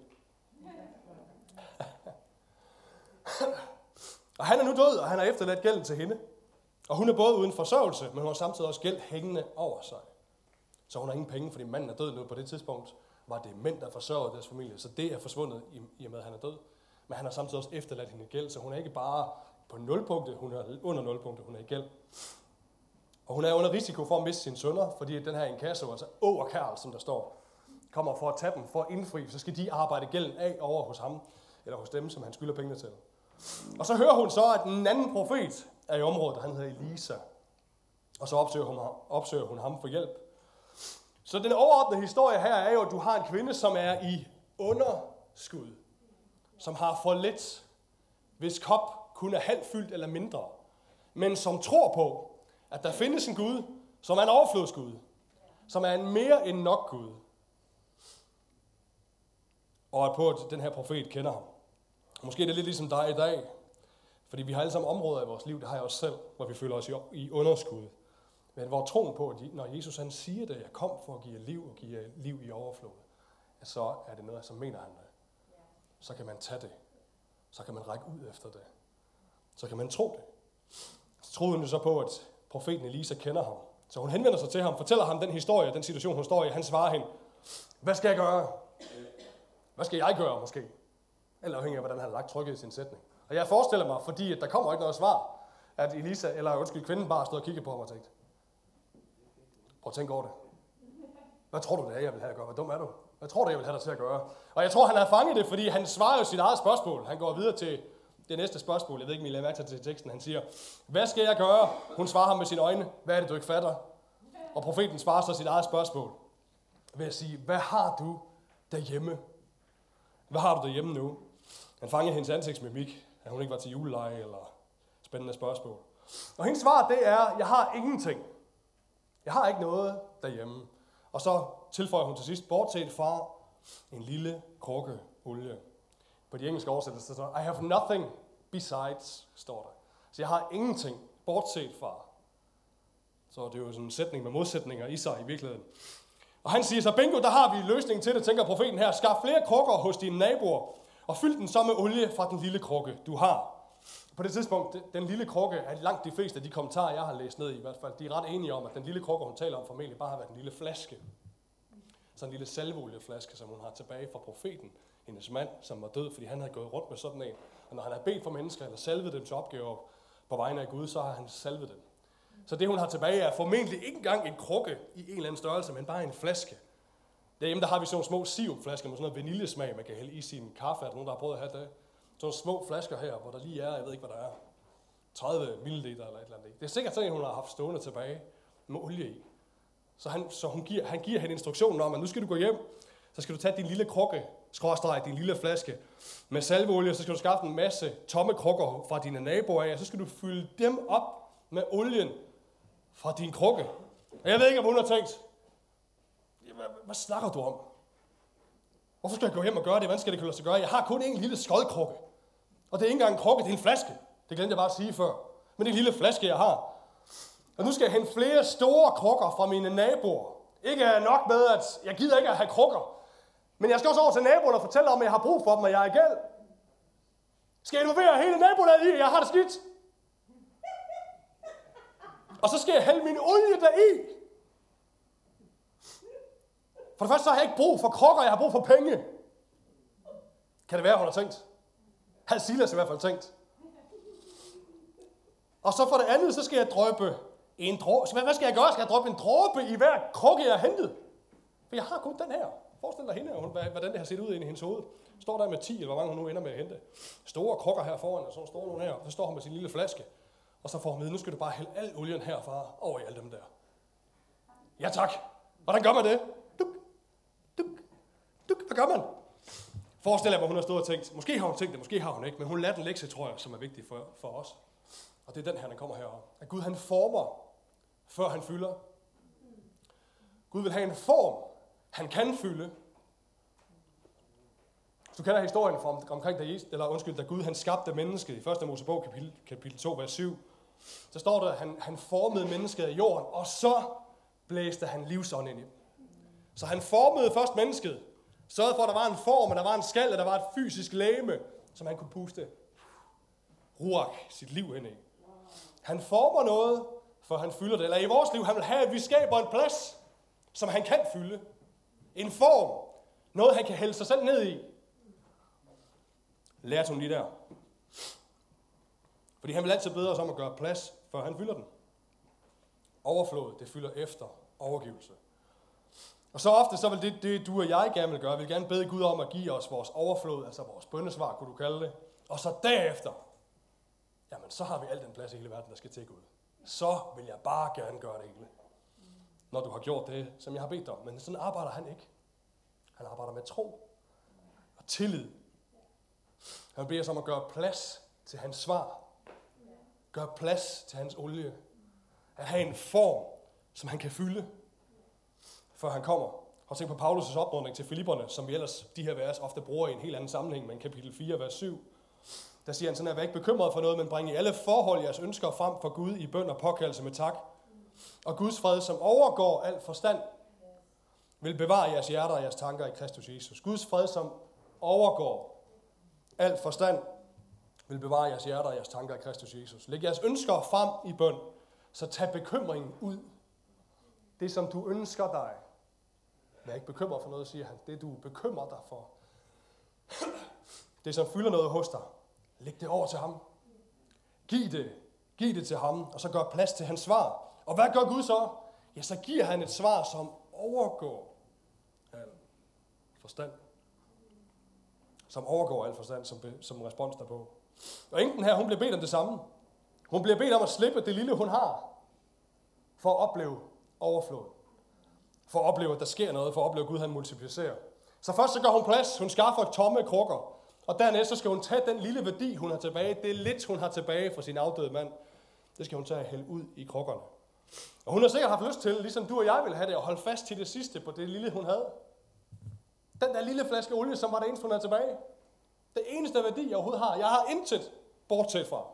Og han er nu død, og han har efterladt gælden til hende. Og hun er både uden forsørgelse, men hun har samtidig også gæld hængende over sig. Så hun har ingen penge, fordi manden er død nu. På det tidspunkt var det mænd, der forsørgede deres familie, så det er forsvundet i, i og med, at han er død. Men han har samtidig også efterladt hende gæld, så hun er ikke bare på nulpunktet, hun er under nulpunktet, hun er i gæld. Og hun er under risiko for at miste sine sønner, fordi den her inkasso, altså ågerkarl, som der står, kommer for at tage dem, for at indfri, så skal de arbejde gælden af over hos ham, eller hos dem, som han skylder pengene til. Og så hører hun så, at en anden profet er i området, han hedder Elisa. Og så opsøger hun, opsøger hun ham for hjælp. Så den overordnede historie her er jo, at du har en kvinde, som er i underskud, som har for lidt, hvis kop kun er halvt fyldt eller mindre, men som tror på, at der findes en Gud, som er en overflodsgud, som er en mere end nok Gud. Og at på, at den her profet kender ham. Måske er det lidt ligesom dig i dag, fordi vi har alle sammen områder i vores liv, det har jeg også selv, hvor vi føler os i underskud. Men hvor troen på, at når Jesus han siger det, jeg kom for at give liv og give liv i overflod, så er det noget, som mener han det. Så kan man tage det. Så kan man række ud efter det. Så kan man tro det. Så troede hun så på, at profeten Elisa kender ham. Så hun henvender sig til ham, fortæller ham den historie, den situation, hun står i. Han svarer hende, hvad skal jeg gøre? Hvad skal jeg gøre måske? Eller afhængig af, hvordan han har lagt trykket i sin sætning. Og jeg forestiller mig, fordi at der kommer ikke noget svar, at Elisa, eller undskyld, kvinden bare stod og kiggede på ham og tænkte, prøv at tænke over det. Hvad tror du, det er, jeg vil have at gøre? Hvor dum er du? Hvad tror du, jeg vil have dig til at gøre? Og jeg tror, han har fanget det, fordi han svarer jo sit eget spørgsmål. Han går videre til det næste spørgsmål. Jeg ved ikke, om I lader mærke til teksten. Han siger, hvad skal jeg gøre? Hun svarer ham med sine øjne. Hvad er det, du ikke fatter? Og profeten svarer så sit eget spørgsmål ved at sige, hvad har du derhjemme? Hvad har du derhjemme nu? Han fangede hendes ansigtsmimik, at hun ikke var til juleleje eller spændende spørgsmål. Og hendes svar, det er, jeg har ingenting. Jeg har ikke noget derhjemme. Og så tilføjer hun til sidst, bortset fra en lille krukke olie. På de engelske oversættelser står der, I have nothing besides, står der. Så jeg har ingenting, bortset fra. Så det er jo sådan en sætning med modsætninger i sig i virkeligheden. Og han siger så, bingo, der har vi løsningen til det, tænker profeten her. Skaf flere krukker hos dine naboer, og fyld den så med olie fra den lille krukke, du har. På det tidspunkt, den lille krukke, er langt de fleste af de kommentarer, jeg har læst ned i, i hvert fald, de er ret enige om, at den lille krukke, hun taler om, formentlig bare har været en lille flaske. Så en lille salveolieflaske, som hun har tilbage fra profeten, hendes mand, som var død, fordi han havde gået rundt med sådan en. Og når han havde bedt for mennesker, eller salvet dem til opgaver på vegne af Gud, så har han salvet dem. Så det, hun har tilbage, er formentlig ikke engang en krukke i en eller anden størrelse, men bare en flaske. Derhjemme, der har vi sådan nogle små sirupflasker med sådan noget vaniljesmag, man kan hælde i sin kaffe. Er der nogen, der har prøvet at have det? Sådan nogle små flasker her, hvor der lige er, jeg ved ikke, hvad der er, tredive milliliter eller et eller andet. Det er sikkert sådan, hun har haft stående tilbage med olie i. Så han, så hun giver, han giver hende instruktionen om, at nu skal du gå hjem, så skal du tage din lille krukke, skråstreg, din lille flaske med salveolie, så skal du skaffe en masse tomme krukker fra dine naboer af, og så skal du fylde dem op med olien fra din krukke. Og jeg ved ikke, om hun har tænkt, hvad, hvad snakker du om? Hvorfor skal jeg gå hjem og gøre det? Hvordan skal det kunne lade sig gøre? Jeg har kun en lille skoldkrukke. Og det er ikke engang en krukke, det er en flaske. Det glemte jeg bare at sige før. Men det er en lille flaske, jeg har. Og nu skal jeg hente flere store krukker fra mine naboer. Ikke nok med, at jeg gider ikke at have krukker. Men jeg skal også over til naboerne og fortælle om, at jeg har brug for dem, og jeg er i gæld. Skal jeg involvere hele nabolaget i, at jeg har det skidt? Og så skal jeg hælde min olie deri. For det første så har jeg ikke brug for krukker, jeg har brug for penge. Kan det være, hun har tænkt? Havde Silas i hvert fald tænkt. Og så for det andet, så skal jeg drøbe en dråbe. Hvad skal jeg gøre? Skal jeg drøbe en dråbe i hver krukke, jeg har hentet? For jeg har kun den her. Forestil dig hende, hun, hvordan det har set ud inde i hendes hoved. Står der med ti, eller hvor mange hun nu ender med at hente. Store krukker her foran, og så står nogle her. Så står hun med sin lille flaske. Og så får hun med, nu skal du bare hælde al olien herfra over i alle dem der. Ja tak. Hvordan gør man det? Duk, duk, duk. Hvad gør man? Forestil dig, hvor hun har stået og tænkt. Måske har hun tænkt det, måske har hun ikke. Men hun lærte en lektie, tror jeg, som er vigtig for, for os. Og det er den her, der kommer heroppe. At Gud han former, før han fylder. Gud vil have en form, han kan fylde. Hvis du kender historien fra omkring, da, Jesus, eller undskyld, da Gud han skabte mennesket i første Mosebog, kapitel, kapitel to, vers syv, så står der, at han, han formede mennesket af jorden, og så blæste han livsånd ind i. Så han formede først mennesket, sørgede for, at der var en form, at der var en skal, at der var et fysisk legeme, som han kunne puste ruach, sit liv ind i. Han former noget, for han fylder det. Eller i vores liv, han vil have, at vi skaber en plads, som han kan fylde. En form. Noget, han kan hælde sig selv ned i. Lærte hun lige der. Fordi han vil altid bede os om at gøre plads, før han fylder den. Overflod, det fylder efter overgivelse. Og så ofte, så vil det, det du og jeg gerne vil gøre, vil gerne bede Gud om at give os vores overflod, altså vores bønnesvar, kunne du kalde det. Og så derefter, jamen så har vi al den plads i hele verden, der skal til Gud. Så vil jeg bare gerne gøre det hele. Når du har gjort det, som jeg har bedt om. Men sådan arbejder han ikke. Han arbejder med tro og tillid. Han beder os om at gøre plads til hans svar. Gøre plads til hans olie. At have en form, som han kan fylde, før han kommer. Og tænk på Paulus' opmuntring til Filipperne, som vi ellers de her vers ofte bruger i en helt anden sammenhæng, men kapitel fire, vers syv. Der siger han sådan, at vær ikke bekymret for noget, men bring i alle forhold jeres ønsker frem for Gud i bøn og påkaldelse med tak. Og Guds fred, som overgår al forstand, vil bevare jeres hjerter og jeres tanker i Kristus Jesus. Guds fred, som overgår al forstand, vil bevare jeres hjerter og jeres tanker i Kristus Jesus. Læg jeres ønsker frem i bøn, så tag bekymringen ud. Det, som du ønsker dig. Vær ikke bekymret for noget, siger han. Det, du bekymrer dig for. Det, som fylder noget hos dig. Læg det over til ham. Giv det. Giv det til ham, og så gør plads til hans svar. Og hvad gør Gud så? Ja, så giver han et svar, som overgår al forstand. Som overgår al forstand, som, som respons derpå. Og enten her, hun bliver bedt om det samme. Hun bliver bedt om at slippe det lille, hun har, for at opleve overflod. For at opleve, at der sker noget, for at opleve, at Gud han multiplicerer. Så først så gør hun plads, hun skaffer tomme krukker. Og dernæst så skal hun tage den lille værdi, hun har tilbage. Det er lidt, hun har tilbage fra sin afdøde mand. Det skal hun tage og hælde ud i krukkerne. Og hun har sikkert haft lyst til, ligesom du og jeg ville have det, at holde fast til det sidste på det lille, hun havde. Den der lille flaske olie, som var det eneste, hun havde tilbage. Det eneste værdi, jeg overhovedet har. Jeg har intet bortset fra.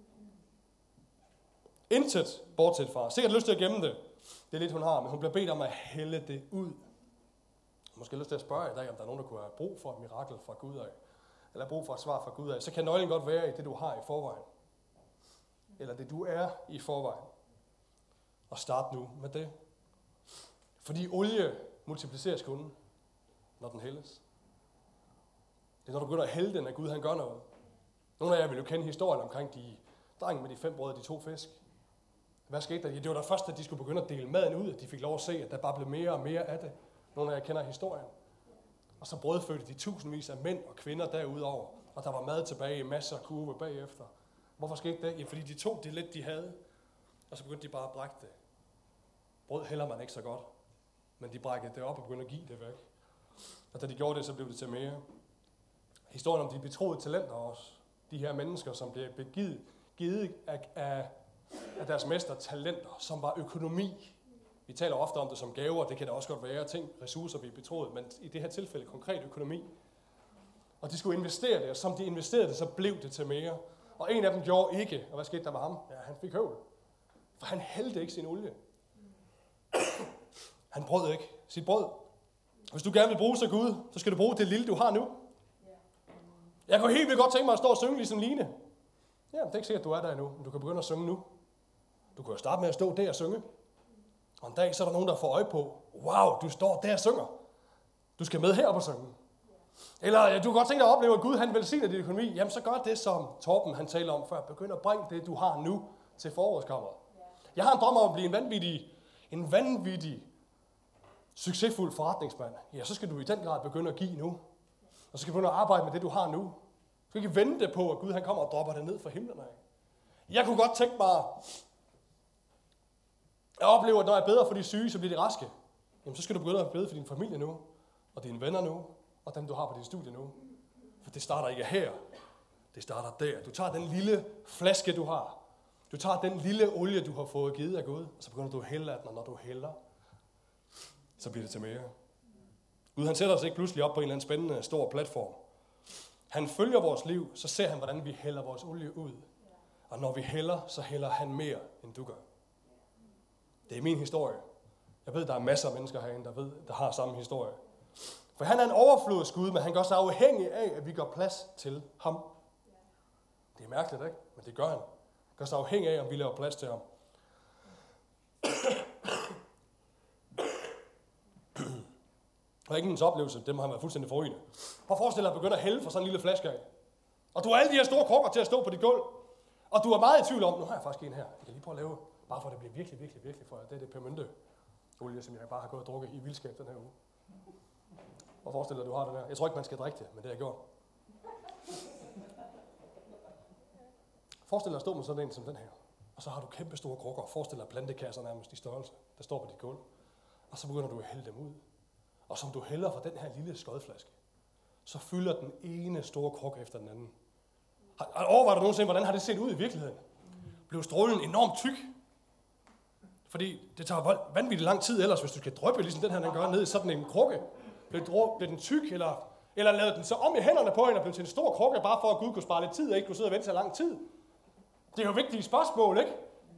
Intet bortset fra. Sikkert lyst til at gemme det. Det er lidt, hun har, men hun bliver bedt om at hælde det ud. Måske lyst til at spørge i dag, om der er nogen, der kunne have brug for et mirakel fra Gud af. Eller brug for et svar fra Gud af. Så kan nøglen godt være i det, du har i forvejen. Eller det, du er i forvejen. Og start nu med det. Fordi olie multipliceres kun, når den hældes. Det er, når du begynder at hælde den, at Gud han gør noget. Nogle af jer vil jo kende historien omkring de drenge med de fem brød og de to fisk. Hvad skete der? Ja, det var da først, at de skulle begynde at dele maden ud, at de fik lov at se, at der bare blev mere og mere af det. Nogle af jer kender historien. Og så brødfødte de tusindvis af mænd og kvinder derudover, og der var mad tilbage i masser af kurve bagefter. Hvorfor skete det? Ja, fordi de tog det lidt, de havde, og så begyndte de bare at brække det. Brød hælder man ikke så godt, men de brækkede det op og begyndte at give det væk. Og da de gjorde det, så blev det til mere. Historien om de betroede talenter også. De her mennesker, som blev begivet, givet af, af, af deres mester talenter, som var økonomi. Vi taler ofte om det som gaver, det kan det også godt være, ting, ressourcer, vi er betroet, men i det her tilfælde konkret økonomi. Og de skulle investere det, og som de investerede det, så blev det til mere. Og en af dem gjorde ikke, og hvad skete der med ham? Ja, han fik høvl. For han hældte ikke sin olie. Han brød ikke sit brød. Hvis du gerne vil bruge sig Gud, så skal du bruge det lille, du har nu. Jeg kunne helt vildt godt tænke mig at stå og synge ligesom Line. Ja, det er ikke sikkert, at du er der endnu, men du kan begynde at synge nu. Du kan jo starte med at stå der og synge. Og en dag, så er der nogen, der får øje på, wow, du står der og synger. Du skal med herop og synge. Eller ja, du kan godt tænke dig at opleve, at Gud han velsigner din økonomi. Jamen så gør det, som Torben han taler om før. Begynd at bringe det, du har nu, til forårskammeret. Jeg har en drøm om at blive en vanvittig, en vanvittig, succesfuld forretningsmand. Ja, så skal du i den grad begynde at give nu. Og så skal du begynde at arbejde med det, du har nu. Du skal ikke vente på, at Gud han kommer og dropper det ned fra himlen af. Jeg kunne godt tænke mig, at opleve, at når jeg er bedre for de syge, så bliver de raske. Jamen så skal du begynde at bede for din familie nu, og dine venner nu, og dem du har på dit studie nu. For det starter ikke her. Det starter der. Du tager den lille flaske, du har. Du tager den lille olie, du har fået givet af Gud, og så begynder du at hælde af den, og når du hælder, så bliver det til mere. Gud han sætter os ikke pludselig op på en eller anden spændende stor platform. Han følger vores liv, så ser han, hvordan vi hælder vores olie ud. Og når vi hælder, så hælder han mere, end du gør. Det er min historie. Jeg ved, der er masser af mennesker herinde, der ved, der har samme historie. For han er en overflodsgud, men han gør sig afhængig af, at vi gør plads til ham. Det er mærkeligt, ikke? Men det gør han. Han gør sig afhængig af, om vi laver plads til ham. Og ikke ens oplevelse, det må have været fuldstændig forrygende. Prøv at forestille dig at begynde at hælde for sådan en lille flaske af. Og du har alle de her store krukker til at stå på dit gulv. Og du er meget i tvivl om, nu har jeg faktisk en her. Jeg kan lige prøve at lave, bare for at det bliver virkelig, virkelig, virkelig for jer. Det er det peppermynte olie, som jeg bare har gået og drukket i vildskab den her uge. Og forestil dig, at du har den her. Jeg tror ikke, man skal drikke det, men det har jeg gjort. Forestil dig at stå med sådan en som den her. Og så har du kæmpe store krukker. Forestil dig plantekasser nærmest i størrelse, der står på dit gulv. Og så begynder du at hælde dem ud. Og som du hælder fra den her lille skodflaske, så fylder den ene store krukke efter den anden. Har, overvejer du nogensinde, hvordan har det set ud i virkeligheden? Blev strålen enormt tyk? Fordi det tager vanvittigt lang tid ellers, hvis du skal dryppe, ligesom den her, den gør ned i sådan en krukke. Blev, blev den tyk, eller, eller lavede den så om i hænderne på hende og blev til en stor krukke, bare for at Gud kunne spare lidt tid, og ikke kunne sidde og vente så lang tid? Det er jo vigtige spørgsmål, ikke?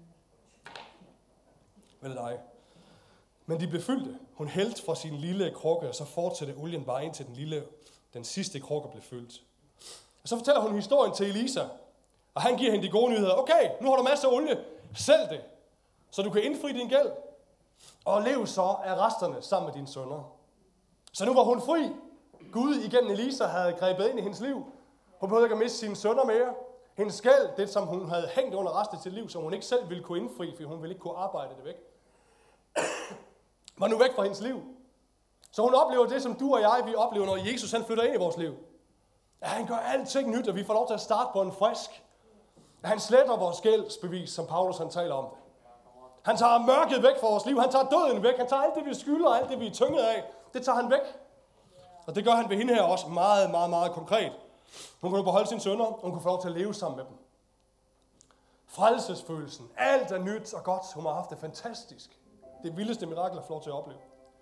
Vel dig. Men de blev fyldte. Hun hældte fra sin lille krukke, og så fortsatte olien bare ind til den lille, den sidste krukke blev fyldt. Og så fortæller hun historien til Elisa, og han giver hende de gode nyheder. Okay, nu har du masser af olie. Sælg det, så du kan indfri din gæld. Og lev så af resterne sammen med dine sønner. Så nu var hun fri. Gud igennem Elisa havde grebet ind i hendes liv. Hun behøvede ikke at miste sine sønner mere. Hendes gæld, det som hun havde hængt under resten af sit liv, som hun ikke selv ville kunne indfri, fordi hun ville ikke kunne arbejde det væk, var nu væk fra hendes liv. Så hun oplever det, som du og jeg, vi oplever, når Jesus han flytter ind i vores liv. At han gør alting nyt, og vi får lov til at starte på en frisk. At han sletter vores gældsbevis, som Paulus han taler om det. Han tager mørket væk fra vores liv, han tager døden væk, han tager alt det, vi skylder, og alt det, vi er tynget af. Det tager han væk. Og det gør han ved hende her også meget, meget, meget konkret. Hun kunne beholde sine sønner, og hun kunne få lov til at leve sammen med dem. Frelsesfølelsen, alt er nyt og godt. Hun har haft det fantastisk. Det vildeste mirakel at få lov til at opleve.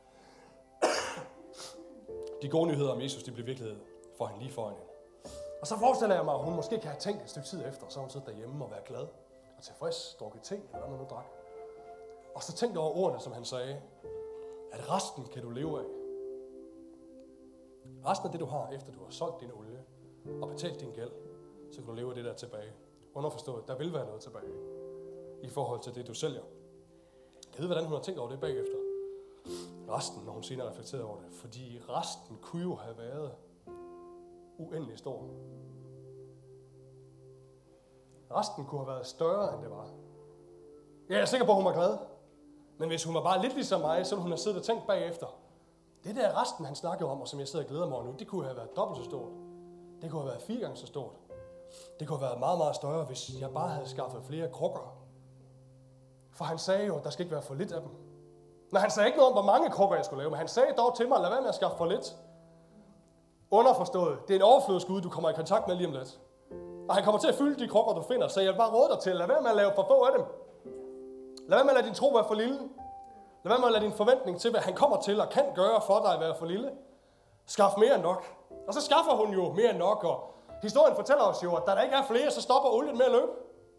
De gode nyheder om Jesus, de blev virkelighed for hende lige foran hende. Og så forestiller jeg mig, at hun måske kan have tænkt et stykke tid efter, så hun sidder derhjemme og være glad og tilfreds, drukket te, eller hvad man nu drak. Og så tænkte over ordene, som han sagde, at resten kan du leve af. Resten af det, du har, efter du har solgt din olie og betalt din gæld, så kan du leve af det der tilbage. Underforstået, der vil være noget tilbage i forhold til det, du sælger. Jeg ved, hvordan hun har tænkt over det bagefter. Resten, når hun senere reflekterede over det. Fordi resten kunne jo have været uendelig stor. Resten kunne have været større, end det var. Jeg er sikker på, at hun var glad. Men hvis hun var bare lidt ligesom mig, så ville hun have siddet og tænkt bagefter. Det der resten, han snakkede om, og som jeg sidder og glæder mig over nu, det kunne have været dobbelt så stort. Det kunne have været fire gange så stort. Det kunne have været meget, meget større, hvis jeg bare havde skaffet flere krukker. For han sagde jo, at der skal ikke være for lidt af dem. Men han sagde ikke noget om, hvor mange krukker jeg skulle lave, men han sagde dog til mig, lad være med at skaffe for lidt. Underforstået, det er en overflodsgud, du kommer i kontakt med lige om lidt. Og han kommer til at fylde de krukker, du finder, så jeg vil bare råde dig til, lad være med at lave for få af dem. Lad være med at lade din tro være for lille. Lad være med at lade din forventning til, hvad han kommer til og kan gøre for dig at være for lille. Skaff mere end nok. Og så skaffer hun jo mere end nok, og historien fortæller os jo, at da der ikke er flere, så stopper olien med at løbe.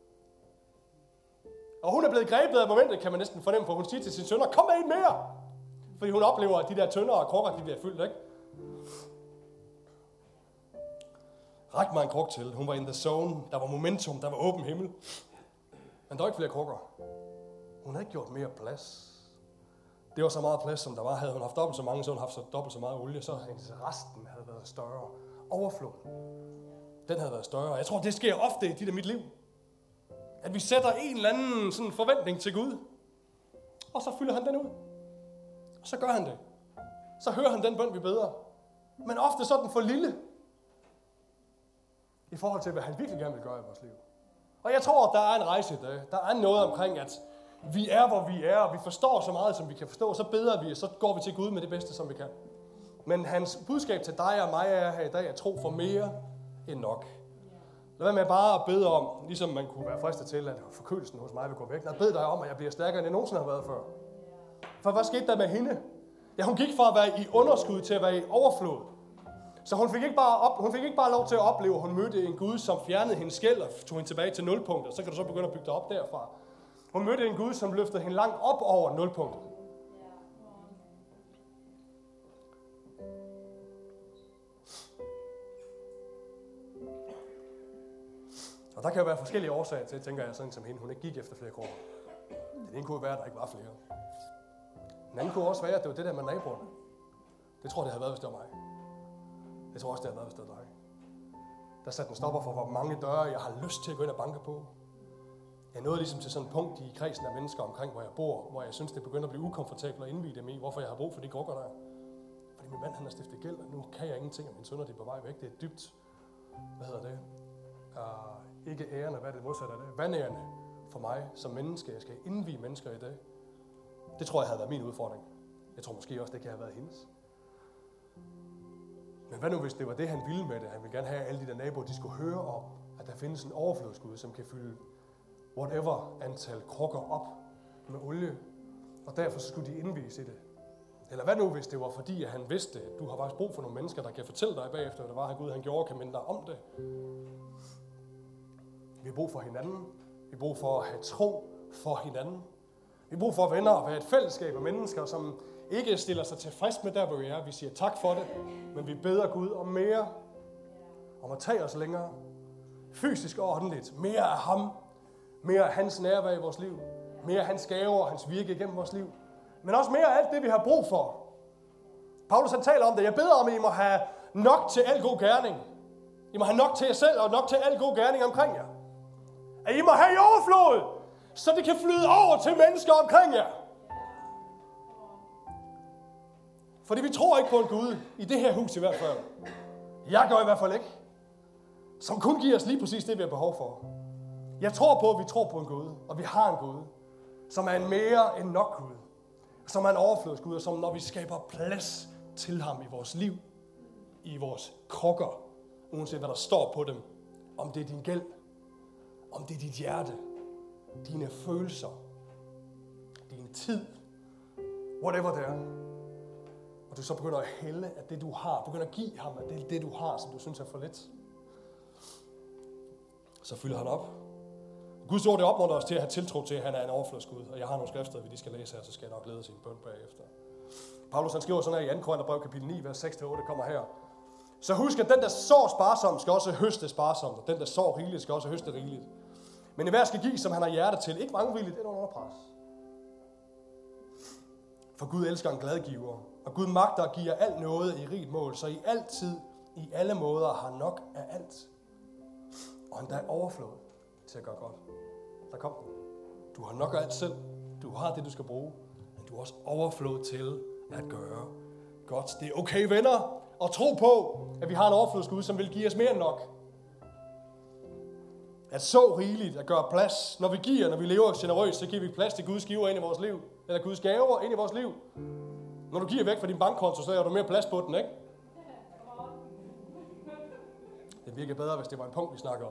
Og hun er blevet grebet af momentet, kan man næsten fornemme, for hun siger til sine sønner, kom med en mere! Fordi hun oplever, at de der tønder og krukker, de bliver fyldt, ikke? Ræk mig en kruk til. Hun var in the zone. Der var momentum. Der var åben himmel. Men der var ikke flere krukker. Hun havde ikke gjort mere plads. det var så meget plads, som der var. Havde hun haft dobbelt så mange, så havde hun haft så dobbelt så meget olie, så hendes resten havde været større. Overfloden, den havde været større. Jeg tror, det sker ofte i dit og mit liv. At vi sætter en eller anden sådan forventning til Gud, og så fylder han den ud. Og så gør han det. Så hører han den bøn, vi beder. Men ofte så er den for lille, i forhold til, hvad han virkelig gerne vil gøre i vores liv. Og jeg tror, der er en rejse i det. Der er noget omkring, at vi er, hvor vi er, og vi forstår så meget, som vi kan forstå. Så beder vi, og så går vi til Gud med det bedste, som vi kan. Men hans budskab til dig og mig er her i dag, at tro for mere end nok. Lad være med bare at bede om, ligesom man kunne være fristet til, at forkølelsen hos mig vil gå væk. Jeg beder dig om, at jeg bliver stærkere, end jeg nogensinde har været før. For hvad skete der med hende? Ja, hun gik fra at være i underskud til at være i overflod. Så hun fik ikke bare, op, hun fik ikke bare lov til at opleve, at hun mødte en Gud, som fjernede hendes skæld og tog hende tilbage til nulpunktet. Så kan du så begynde at bygge dig op derfra. Hun mødte en Gud, som løftede hende langt op over nulpunktet. Og der kan jo være forskellige årsager til, tænker jeg, sådan som hende, hun ikke gik efter flere kroner. Den ene kunne være, at der ikke var flere. Den anden kunne også være, at det var det der med naboerne. Det tror jeg, det havde været, hvis det var mig. Jeg tror også, det havde været, hvis det var dig. Der satte en stopper for, hvor mange døre jeg har lyst til at gå ind og banke på. Jeg nåede ligesom til sådan et punkt i kredsen af mennesker omkring, hvor jeg bor, hvor jeg synes, det begynder at blive ukomfortabelt at indvige dem i, hvorfor jeg har brug for de krukker der. Fordi min mand, han har stiftet gæld, og nu kan jeg ingenting, og mine sønner, de er på vej væk. Det er dybt, hvad hedder det? Uh, ikke ærende, hvad er det modsatte af det? Vandærende for mig som menneske. Jeg skal indvige mennesker i dag. Det tror jeg havde været min udfordring. Jeg tror måske også, det kan have været hendes. Men hvad nu, hvis det var det, han ville med det? Han ville gerne have, at alle de der naboer, de skulle høre om, at der findes en overflodsgud, som kan fylde whatever antal krukker op med olie. Og derfor skulle de indvies i det. Eller hvad nu, hvis det var fordi, at han vidste, at du har faktisk brug for nogle mennesker, der kan fortælle dig bagefter, hvad det var, han Gud han gjorde, kan minde dig om det. Vi har brug for hinanden. Vi har brug for at have tro for hinanden. Vi har brug for venner og være et fællesskab af mennesker, som ikke stiller sig tilfreds med der, hvor vi er. Vi siger tak for det, men vi beder Gud om mere. Om at tage os længere. Fysisk og åndeligt. Mere af ham. Mere af hans nærvær i vores liv. Mere af hans gaver og hans virke igennem vores liv. Men også mere af alt det, vi har brug for. Paulus han taler om det. Jeg beder om, at I må have nok til al god gerning. I må have nok til jer selv og nok til al god gerning omkring jer. At I må have i overflod, så det kan flyde over til mennesker omkring jer. Fordi vi tror ikke på en Gud, i det her hus i hvert fald. Jeg gør i hvert fald ikke. Som kun giver os lige præcis det, vi har behov for. Jeg tror på, at vi tror på en Gud, og vi har en Gud, som er en mere end nok Gud. Som er en overflodsgud, og som når vi skaber plads til ham i vores liv, i vores krukker, uanset hvad der står på dem, om det er din gæld, om det er dit hjerte, dine følelser, din tid, whatever det er. Og du så begynder at hælde, at det du har, begynder at give ham, at det er det du har, som du synes er for lidt. Så fylder han op. Guds ord, det opmuntrer os til at have tiltro til, at han er en overflodsgud. Og jeg har nogle skrifter, vi skal læse her, så skal jeg nok lede sin bøn bagefter. Paulus han skriver sådan her i anden Korintherbrev kapitel ni, vers seks til otte, kommer her. Så husk, at den, der sår sparsomt, skal også høste sparsomt, og den, der sår rigeligt, skal også høste rigeligt. Men enhver skal give, som han har hjerte til. Ikke vrangvilligt eller under pres. For Gud elsker en glad giver, og Gud magter at give jer alt noget i rigt mål, så I altid, i alle måder, har nok af alt. Og endda overflod til at gøre godt. Der kom den. Du har nok af alt selv. Du har det, du skal bruge. Men du har også overflod til at gøre godt. Det er okay, venner, at tro på, at vi har en overflodsgud, som vil give os mere end nok. At så rigeligt, at gøre plads. Når vi giver, når vi lever generøst, så giver vi plads til Guds giver ind i vores liv. Eller Guds gaver ind i vores liv. Når du giver væk fra din bankkonto, så har du mere plads på den, ikke? Det virker bedre, hvis det var en punkt, vi snakker om.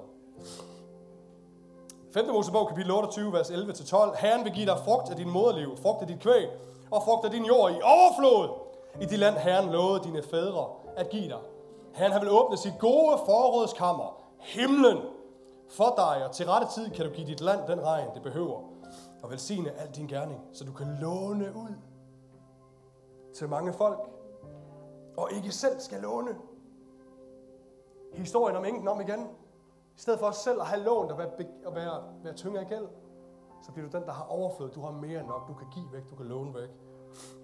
femte Mosebog, kapitel otteogtyve, vers elleve til tolv. Herren vil give dig frugt af din moderliv, frugt af dit kvæg og frugt af din jord i overflod. I det land, Herren lovede dine fædre at give dig. Herren har vil åbne sit gode forrådskammer, himlen, for dig, og til rette tid kan du give dit land den regn, det behøver, og velsigne al din gerning, så du kan låne ud til mange folk, og ikke selv skal låne. Historien om enken om igen. I stedet for selv at have lånt og være, og være, være tyngre i gæld, så bliver du den, der har overflod. Du har mere end nok. Du kan give væk, du kan låne væk.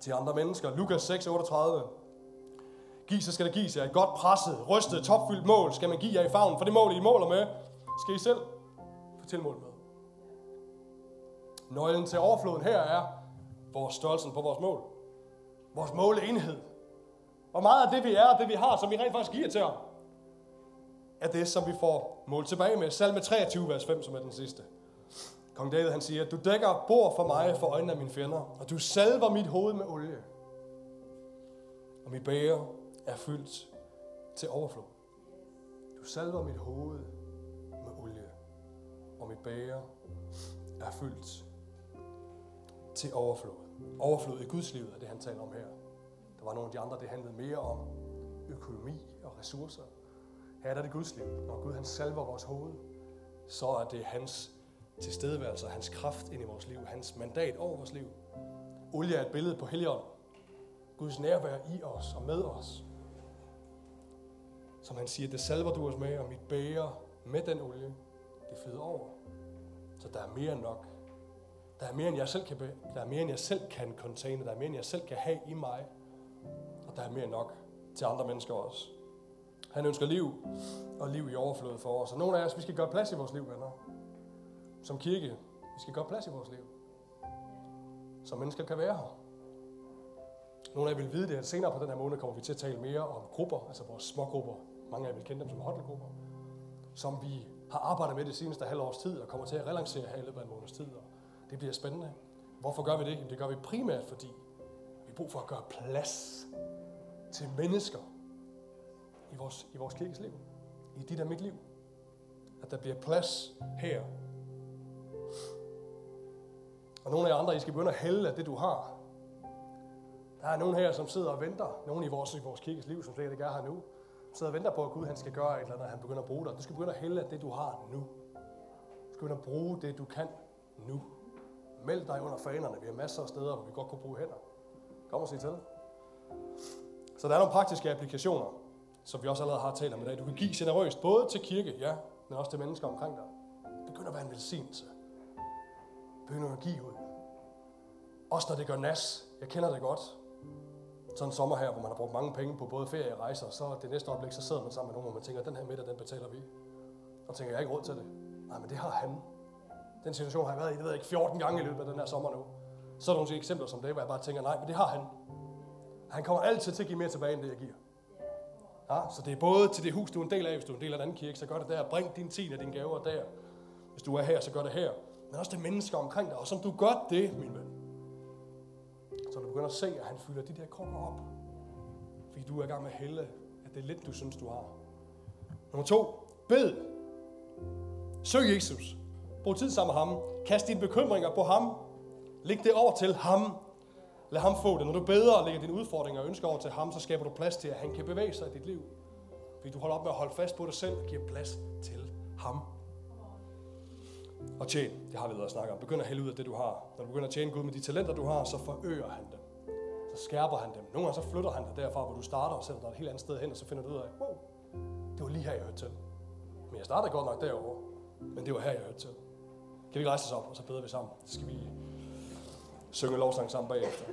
til andre mennesker. Lukas seks otteogtredive. Giv, så skal der gives jer. Et godt presset, rystet, topfyldt mål skal man give jer i favnen. For det mål, I måler med, skal I selv få tilmål med. Nøglen til overfloden her er vores størrelsen på vores mål. Vores måleenhed. Hvor meget af det, vi er, og det, vi har, som vi rent faktisk giver til ham, er det, som vi får mål tilbage med. Salme treogtyve, vers fem, som er den sidste. Kong David, han siger, du dækker bord for mig for øjnene af mine fjender, og du salver mit hoved med olie. Og mit bæger er fyldt til overflod. Du salver mit hoved med olie, og mit bæger er fyldt til overflod. Overflod i Guds liv er det, han taler om her. Der var nogle af de andre, det handlede mere om økonomi og ressourcer. Her er det Guds liv. Når Gud han salver vores hoved, så er det hans tilstedeværelse, hans kraft ind i vores liv, hans mandat over vores liv. Olie er et billede på Helligånden. Guds nærvær i os og med os. Som han siger, det salver du os med, og mit bæger med den olie, det flyder over. Så der er mere end nok. Der er mere, end jeg selv kan, der er mere, end jeg selv kan containe. Der er mere, end jeg selv kan have i mig. Og der er mere end nok til andre mennesker også. Han ønsker liv, og liv i overflod for os. Og nogle af os, vi skal gøre plads i vores liv, venner. Som kirke, vi skal gøre plads i vores liv. Så mennesker kan være her. Nogle af jer vil vide det, at senere på den her måned kommer vi til at tale mere om grupper, altså vores smågrupper. Mange af jer vil kende dem som hotelgrupper. Som vi har arbejdet med det seneste halve års tid, og kommer til at relancere her i løbet af en måneds tid. Og det bliver spændende. Hvorfor gør vi det? Jamen, det gør vi primært, fordi vi har brug for at gøre plads til mennesker i vores, i vores kirkes liv. I dit og mit liv. At der bliver plads her. Og nogle af jer andre, I skal begynde at hælde af det, du har. Der er nogen her, som sidder og venter. Nogen i vores, i vores kirkes liv, som slet ikke er her nu. Sidder og venter på, at Gud han skal gøre et eller andet, han begynder at bruge dig. Du skal begynde at hælde af det, du har nu. Du skal begynde at bruge det, du kan nu. Meld dig under fanerne. Vi har masser af steder, hvor vi godt kunne bruge hænder. Kom og sig til. Så der er nogle praktiske applikationer, som vi også allerede har talt om i dag. Du kan give generøst, både til kirke, ja, men også til mennesker omkring dig. Begynd at være en velsignelse. Begynd at give ud. Også når det gør nas. Jeg kender det godt. Sådan en sommer her, hvor man har brugt mange penge på både ferie og rejser, så det næste øjeblik, så sidder man sammen med nogen, hvor man tænker, den her middag, den betaler vi. Og tænker, jeg har ikke råd til det. Nej, men det har han. Den situation har jeg været i, det ved jeg ikke, fjorten gange i løbet af den her sommer nu. Så er der nogle eksempler som det, hvor jeg bare tænker, nej, men det har han. Han kommer altid til at give mere tilbage, end det jeg giver. Ja, så det er både til det hus, du er en del af, hvis du er en del af en anden kirke, så gør det der. Bring din tiende og dine gaver der. Hvis du er her, så gør det her. Men også det mennesker omkring dig. Og som du gør det, min ven, så du begynder at se, at han fylder de der krukker op. Fordi du er i gang med at hælde, at det er lidt, du synes, du har. Nummer to. Bed. Søg Jesus. Brug tid sammen med ham. Kast dine bekymringer på ham. Læg det over til ham. Lad ham få det. Når du beder og lægger dine udfordringer og ønsker over til ham, så skaber du plads til, at han kan bevæge sig i dit liv. Fordi du holder op med at holde fast på dig selv og giver plads til ham. Og tjen, det har vi været at snakke om. Begynd at hælde ud af det, du har. Når du begynder at tjene Gud med de talenter, du har, så forøger han dem. Så skærper han dem. Nogle gange så flytter han dig derfra, hvor du starter og sætter dig et helt andet sted hen, og så finder du ud af, wow, det var lige her, jeg hørte til. Men jeg startede godt nok derovre, men det var her, jeg hørte til. Kan vi rejse os op, og så beder vi sammen. Så skal vi synge lovsang sammen bagefter.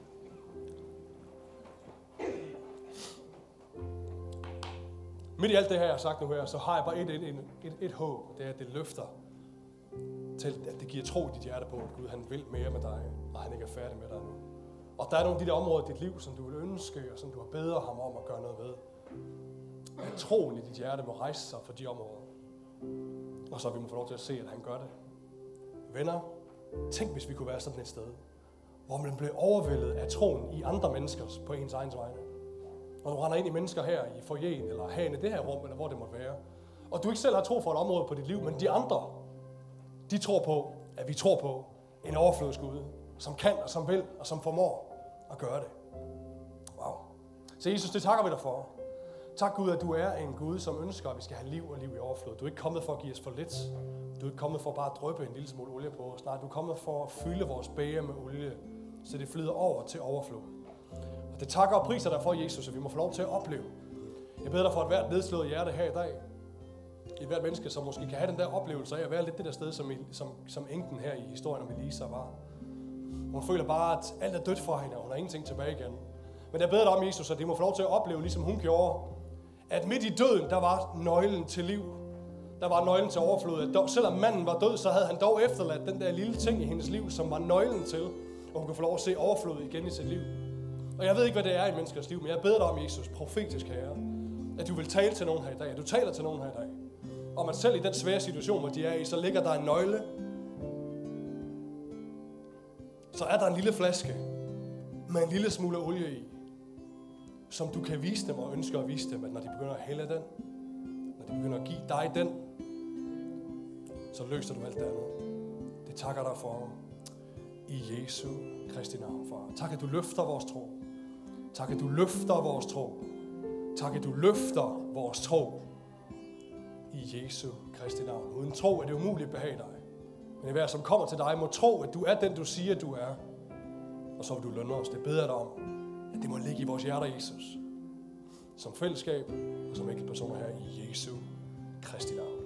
Midt i alt det her, jeg har sagt nu her, så har jeg bare et, et, et, et, et håb. Det er, at det løfter til, at det giver tro i dit hjerte på, at Gud han vil mere med dig, og han ikke er færdig med dig nu. Og der er nogle af de der områder i dit liv, som du vil ønske, og som du har bedt ham om at gøre noget ved. At troen i dit hjerte må rejse sig for de områder. Og så vi må få lov til at se, at han gør det. Venner, tænk hvis vi kunne være sådan et sted, hvor man bliver overvældet af troen i andre menneskers på ens egen vegne. Når du render ind i mennesker her i foyeren, eller herinde i det her rum, eller hvor det måtte være, og du ikke selv har tro for et område på dit liv, men de andre, de tror på, at vi tror på en overflodsgud, som kan og som vil og som formår at gøre det. Wow. Så Jesus, det takker vi dig for. Tak Gud, at du er en Gud, som ønsker, at vi skal have liv og liv i overflod. Du er ikke kommet for at give os for lidt. Du er ikke kommet for bare at dryppe en lille smule olie på os. Nej, du er kommet for at fylde vores bæger med olie, så det flyder over til overflod. Og det takker og priser dig for, Jesus, at vi må få lov til at opleve. Jeg beder dig for et hvert nedslået hjerte her i dag. Et hvert menneske, som måske kan have den der oplevelse af at være lidt det der sted, som, som, som enken her i historien om Elisa var. Hun føler bare, at alt er dødt for hende, og hun har ingenting tilbage igen. Men jeg beder dig om, Jesus, at de må få lov til at opleve, ligesom hun gjorde, at midt i døden, der var nøglen til liv. Der var nøglen til overflod. At dog, selvom manden var død, så havde han dog efterladt den der lille ting i hendes liv, som var nøglen til, at hun kunne få lov at se overflod igen i sit liv. Og jeg ved ikke, hvad det er i menneskers liv, men jeg beder dig om, Jesus, profetisk herre, at du vil tale til nogen her i dag, at du taler til nogen her i dag. Om at selv i den svære situation, hvor de er i, så ligger der en nøgle. Så er der en lille flaske med en lille smule olie i, som du kan vise dem og ønsker at vise dem, at når de begynder at hælde den, når de begynder at give dig den, så løser du alt det andet. Det takker dig for i Jesu Kristi navn, far. Tak, at du løfter vores tro. Tak, at du løfter vores tro. Tak, at du løfter vores tro i Jesu Kristi navn. Uden tro er det umuligt at behage dig. Men enhver, som kommer til dig, må tro, at du er den, du siger, du er. Og så vil du lønne os. Det beder dig om, at det må ligge i vores hjerter, Jesus. Som fællesskab og som enkelte personer her i Jesu Kristi navn.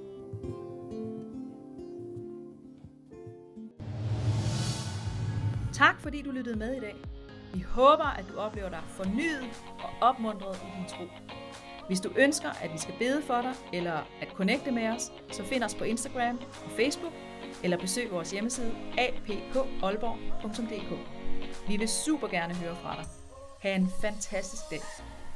Tak fordi du lyttede med i dag. Vi håber, at du oplever dig fornyet og opmuntret i din tro. Hvis du ønsker, at vi skal bede for dig, eller at connecte med os, så find os på Instagram og Facebook, eller besøg vores hjemmeside a p k aalborg punktum d k. Vi vil super gerne høre fra dig. Ha' en fantastisk dag.